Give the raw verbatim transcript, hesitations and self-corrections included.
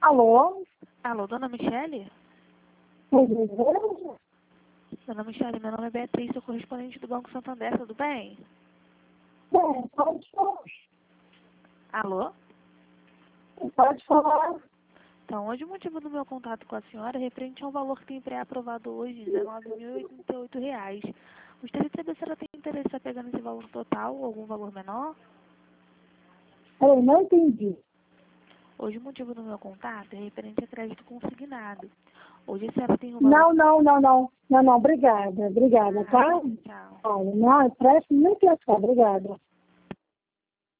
Alô? Alô, dona Michele? Uhum. Dona Michele, meu nome é Beatriz, sou correspondente do Banco Santander, tudo bem? Bem, pode falar. Alô? Pode falar. Então, hoje o motivo do meu contato com a senhora é referente ao valor que tem pré-aprovado hoje, dezenove mil e oitenta e oito reais. Gostaria de saber se ela tem interesse em pegar nesse valor total ou algum valor menor? Eu não entendi. Hoje o motivo do meu contato é referente a crédito consignado. Hoje a senhora tem o valor... Não, não, não, não. Não, não, obrigada. Obrigada, tá? Ah, tchau. Olha, não, preste nem pensar. Obrigada.